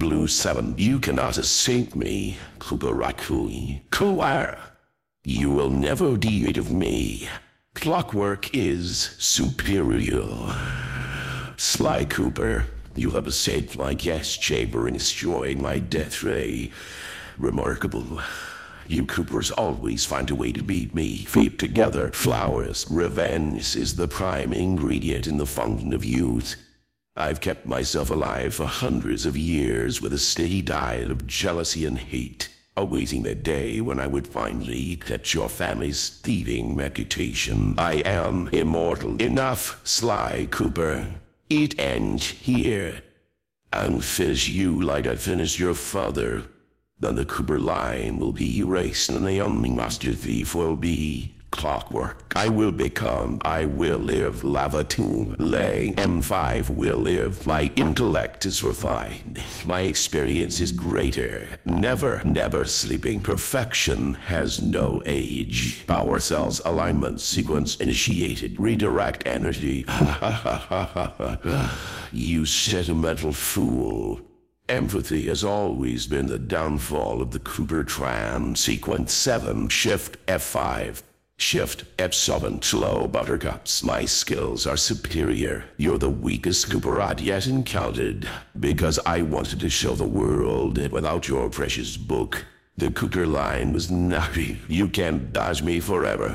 Blue 7, you cannot escape me, Cooper Rakui. Kawara, you will never be rid of me. Clockwork is superior. Sly Cooper, you have escaped my gas chamber and destroyed my death ray. Remarkable. You Coopers always find a way to beat me. Fate together, flowers, revenge is the prime ingredient in the fountain of youth. I've kept myself alive for hundreds of years with a steady diet of jealousy and hate, awaiting the day when I would finally catch your family's thieving reputation. I am immortal. Enough, Sly Cooper. It ends here. I'll finish you like I finished your father. Then the Cooper line will be erased and the only master thief will be Clockwork. I will live. Lava Tomb Lay M5 will live. My intellect is refined. My experience is greater. Never sleeping. Perfection has no age. Power cells alignment sequence initiated. Redirect energy. You sentimental fool. Empathy has always been the downfall of the Cooper Tran. Sequence 7, Shift F5. Shift F7, slow buttercups. My skills are superior. You're the weakest Cooper I'd yet encountered. Because I wanted to show the world that without your precious book, the Cooper line was naughty. You can't dodge me forever.